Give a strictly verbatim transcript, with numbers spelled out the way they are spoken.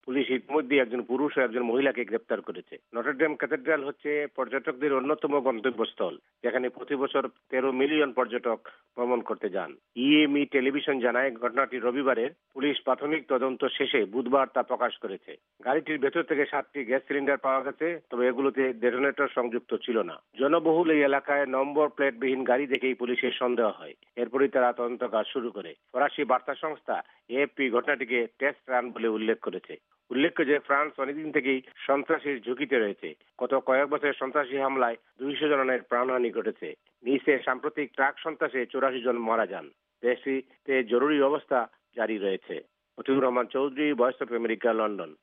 Police ইতিমধ্যে একজন পুরুষ ও একজন মহিলাকে গ্রেপ্তার করেছে। নটরডেম ক্যাথেড্রাল হচ্ছে পর্যটকদের অন্যতম গন্তব্যস্থল, যেখানে প্রতি বছর তেরো মিলিয়ন পর্যটক ভ্রমণ করতে যান। ইএমই টেলিভিশন জানায়, ঘটনাটি রবিবারের পুলিশ প্রাথমিক তদন্ত শেষে বুধবার তা প্রকাশ করেছে। গাড়িটির ভেতর থেকে সাতটি গ্যাস সিলিন্ডার পাওয়া গেছে, তবে এগুলোতে ডেটোনেটর সংযুক্ত ছিল না। জনবহুল এই এলাকায় নম্বর প্লেটবিহীন গাড়ি দেখেই পুলিশের সন্দেহ হয়। এরপরই তারা তদন্ত কাজ শুরু করে। ফরাসি বার্তা সংস্থা এএফপি ঘটনাটিকে টেস্ট রান বলে উল্লেখ করেছে। উল্লেখ্য যে ফ্রান্স অনেকদিন থেকেই সন্ত্রাসীর ঝুঁকিতে রয়েছে। গত কয়েক বছরের সন্ত্রাসী হামলায় দুইশো জনের প্রাণহানি ঘটেছে। নিচে সাম্প্রতিক ট্রাক সন্ত্রাসে চৌরাশি জন মারা যান। দেশটিতে জরুরি অবস্থা জারি রয়েছে। Motiur Rahman Chowdhury, voice of America, London.